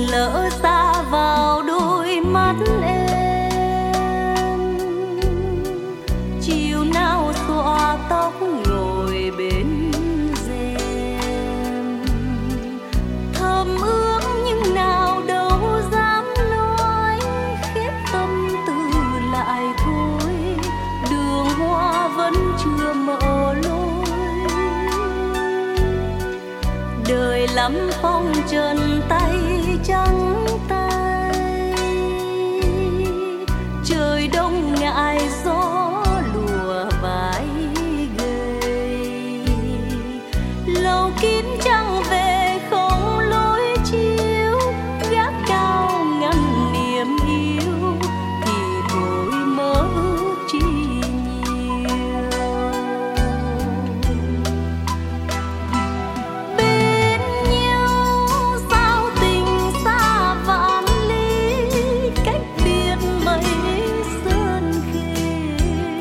lỡ xa vào đôi mắt em. Chiều nào xõa tóc ngồi bên rèm, thầm ước nhưng nào đâu dám nói, khép tâm tư lại thôi, đường hoa vẫn chưa mở lối. Đời lắm phong trần tay trắng tay, trời đông ngại gió lùa vai gầy. Lầu kín trăng về không lối chiếu, gác cao ngăn niềm yêu, thì thôi mơ ước chi nhiều. Bên nhau sao tình xa vạn lý, cách biệt mấy sơn khê.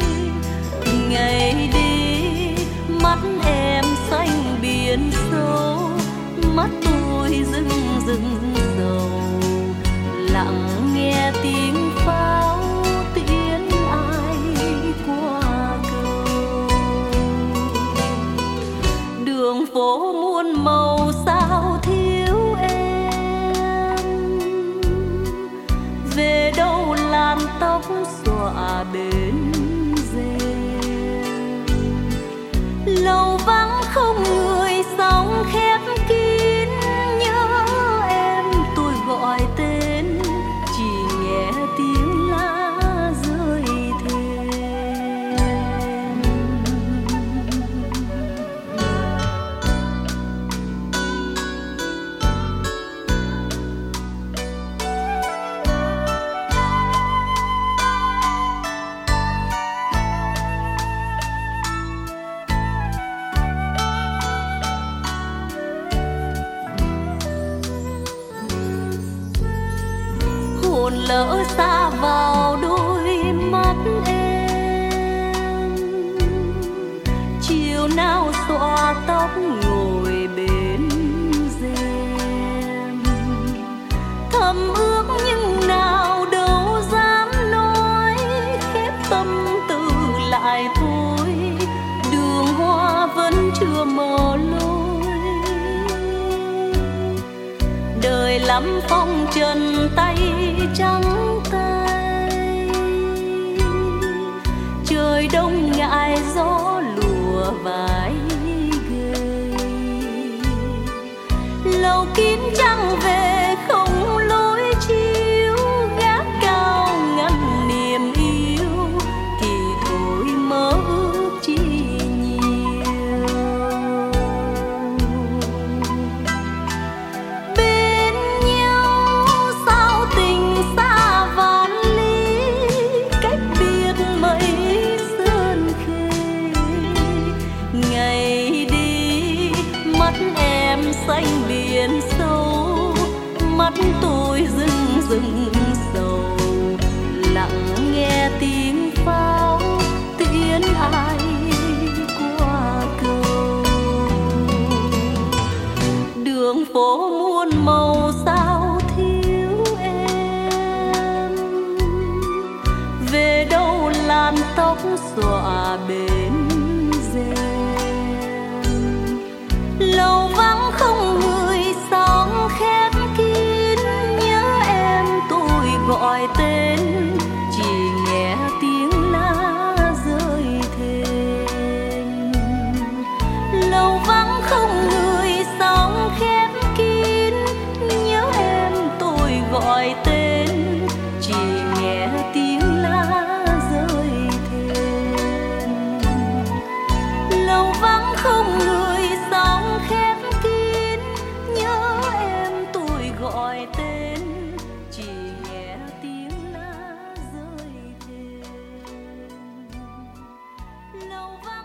Ngày đi mắt em xanh biển sâu, mắt tôi rưng rưng sầu, lặng nghe tiếng pháo tiễn ai qua cầu. Đường phố muôn màu sao thiếu em, về đâu làn tóc xõa bên rèm. Lầu vắng không người sóng khép kín, nhớ em tôi gọi tên, chỉ nghe tiếng lá rơi thềm. Hồn lỡ xa vào đôi mắt em, chiều nào xõa tóc ngồi bên rèm. Thầm ước nhưng nào đâu dám nói, khép tâm tư lại thôi, đường hoa vẫn chưa mở lối. Đời lắm phong trần tay trắng tay, trời đông ngại gió lùa vai gầy. Lầu kín trăng về không lối chiếu, gác cao ngăn niềm yêu, thì thôi mơ ước chi nhiều. Bên nhau sao tình xa vạn lý, cách biệt mấy sơn khê. Ngày đi mắt em xanh biển sâu, mắt tôi rưng rưng sầu, lặng nghe tiếng pháo tiễn ai qua cầu. Đường phố muôn màu sao thiếu em, về đâu làn tóc xõa bên rèm. Lầu vắng không người sóng khép kín, nhớ em tôi gọi tên, chỉ nghe tiếng lá rơi thềm. Lầu vắng không người sóng khép kín, nhớ em tôi gọi tên, chỉ nghe tiếng lá rơi thềm. Lầu vắng không người sóng khép kín, nhớ em tôi gọi tên, chỉ nghe tiếng lá rơi thềm. Lầu vắng